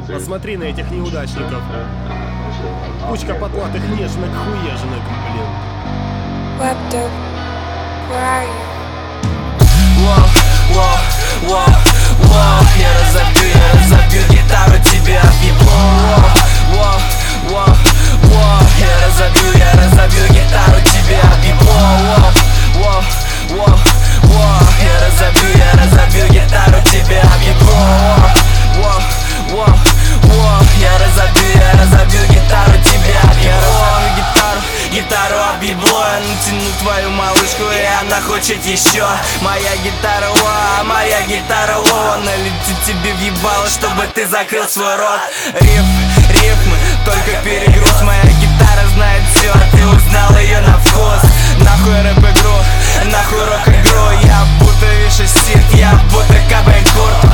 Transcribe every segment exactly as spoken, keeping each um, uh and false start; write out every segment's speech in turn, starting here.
Посмотри на этих неудачников. Кучка потлатых нежных хуежинок, блин. Webdo, where are you? Воу, воу, воу, воу. Я разобью, я разобью гитару, тебе объебло. Воу, воу, воу. Я разобью, я разобью гитару, тебе объебло. Воу, воу, воу. Я разобью, я разобью гитару, тебе объебло. Воу, воу, воу. Я разобью, я разобью гитару, тебе объебло. Гитару, гитару объебло. Я натяну твою малышку, и она хочет еще. Моя гитара, о, моя гитара, о. Налетит тебе в ебало, чтобы ты закрыл свой рот. Риф, рифмы, только перегруз. Моя гитара знает все, ты узнал ее на вкус. Нахуй рэп-игру, нахуй рок-игру. Я будто вишу сит, я будто Кобейн Курт.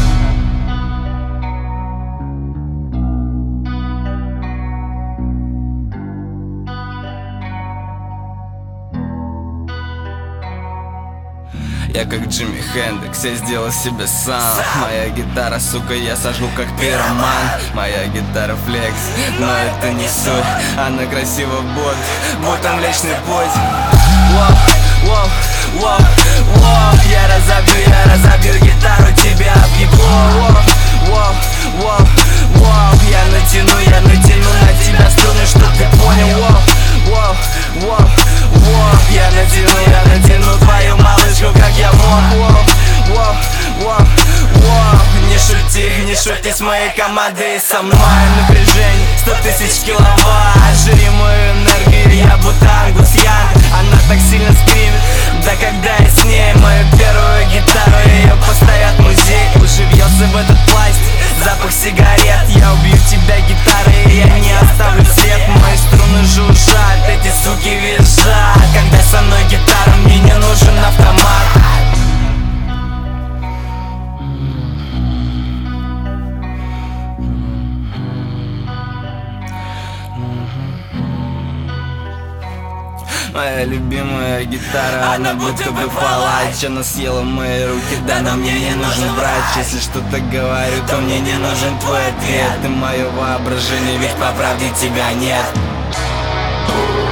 Я как Джимми Хендрикс, я сделал себе сам. Моя гитара, сука, я сожгу как пироман. Моя гитара флекс, но это не суть. Она красиво бот, будто Млечный Путь. Воу, воу, воу, воу. Я разобью, я разобью гитару, тебя объебло. Воу, воу, воу, воу. Я натяну, я натяну на тебя струны, чтоб ты понял. Воу, воу, воу, воу. Я натяну, я натяну твою малышку, как я мог. Воу, воу, воу, воу. Не шути, не шути с моей командой и со мной. Напряжение сто тысяч киловатт. Жри мою энергию, я будто Ангус Янг. Она так сильно скримит, да когда я с ней. Мою первую гитару, ее поставят в музей. Уже вьется в этот пластик запах сигарет. Я убью тебя гитарой, и я не оставлю след. Мои струны жужжат, эти суки визжат. Когда со мной гитара, мне не нужен автомат. Моя любимая гитара, она будто бы палач. Она съела мои руки, да, но мне не нужен врач. Если что-то говорю, то мне не нужен твой ответ. Ты мое воображение, ведь по правде тебя нет.